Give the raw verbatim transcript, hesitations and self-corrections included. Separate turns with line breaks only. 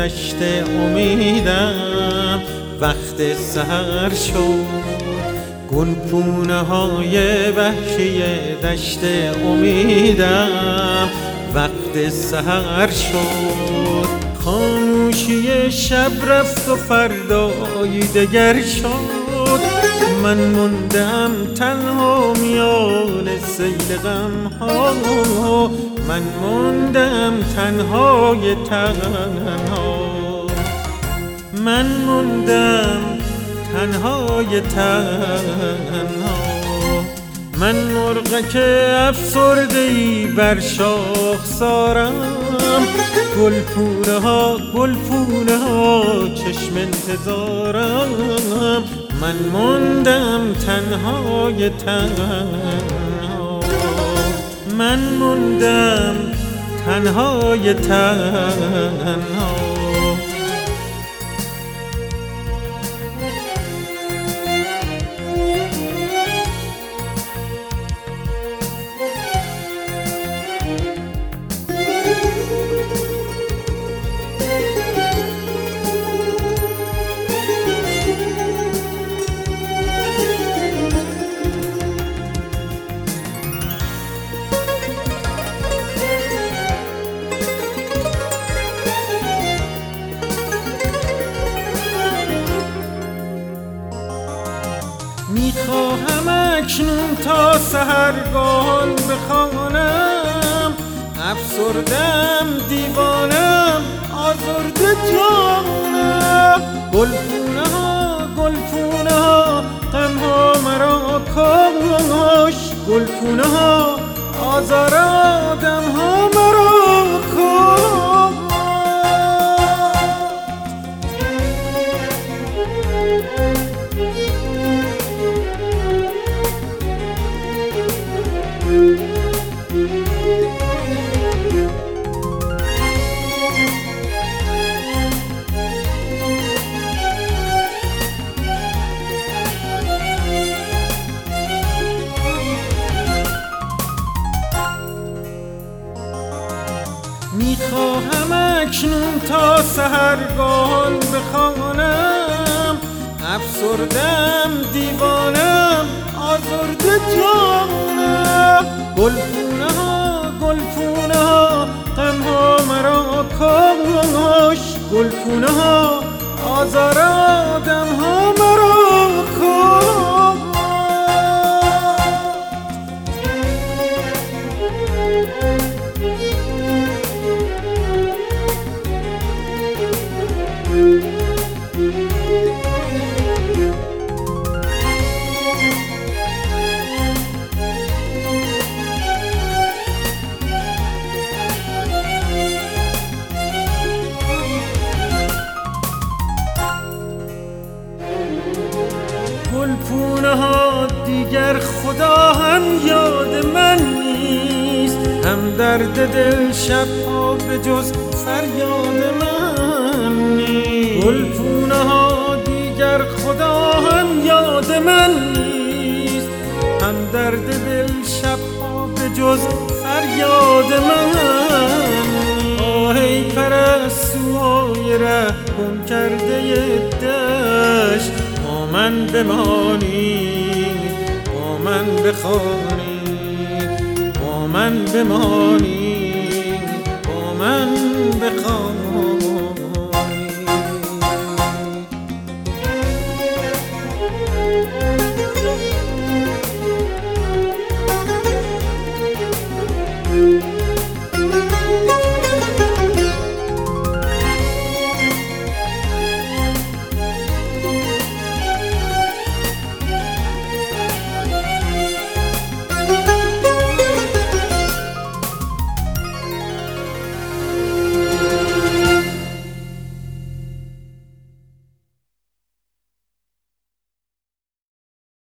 دشت امیدم وقت سحر شد. گلپونه های وحشی دشت امیدم وقت سحر شد. خاموشی شب رفت و فردای دگر شد. من موندم تنها میان سیل غم ها، من موندم تنهای تنها، من موندم تنهای تنها. من مرغک افسرده‌ای بر شاخسارم، گلپونه ها گلپونه ها چشم انتظارم. من موندم تنهای تنها، من موندم تنهای تنها. میخواهم اکنون تا سحرگاهان بخوانم، افسردم دیوانم آزرده جانم. گلپونه ها گلپونه ها غم ها مرا کاش، گلپونه ها آزار آدم ها مرا کاش. میخواهم اکنون تا سحرگاهان بخوانم، افسردم دیوانم آزرده جانم. گلپونه ها گلپونه ها غم ها مرا کاش، گلپونه ها آزار آدم ها مرا کاش. گلپونه ها دیگر خدا هم یاد من نیست، هم درد دل شبها به جز فریاد من نیست. گلپونه ها دیگر خدا هم یاد من نیست، هم درد دل شبها به جز فریاد من نیست. آه ای پرستوهای ره گم کرده دشت، با من بمانید با من بخوانید، با من بمانید با من بخوانید.